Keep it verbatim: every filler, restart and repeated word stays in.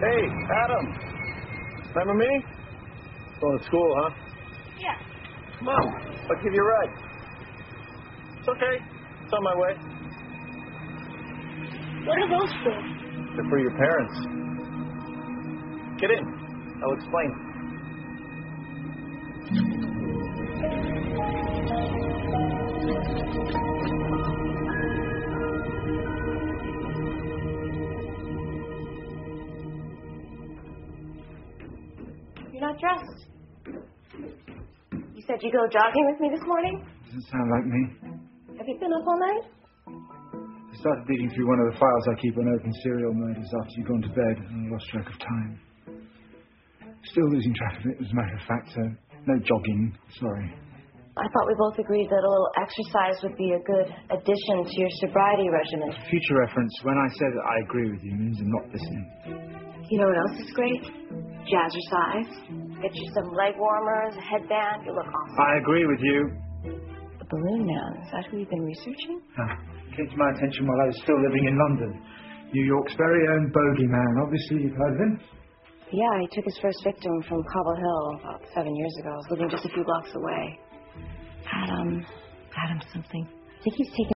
Hey, Adam. Remember me? Going to school, huh? Yeah. Come on. I'll give you a ride. It's okay. It's on my way. What are those for? They're for your parents. Get in. I'll explain. You're not dressed. You said you go jogging with me this morning? Doesn't sound like me. Have you been up all night? I started digging through one of the files I keep on open serial murders after you've gone to bed, and I lost track of time. Still losing track of it, as a matter of fact, so no jogging. Sorry. I thought we both agreed that a little exercise would be a good addition to your sobriety regimen. For future reference, when I say that I agree with you, means I'm not listening. You know what else is great? Jazzercise. Get you some leg warmers, a headband. You look awesome. I agree with you. The Balloon Man. Is that who you've been researching? Ah, came to my attention while I was still living in London. New York's very own bogeyman. Obviously, you've heard of him. Yeah, he took his first victim from Cobble Hill about seven years ago. I was living just a few blocks away. Adam. Adam something. I think he's taken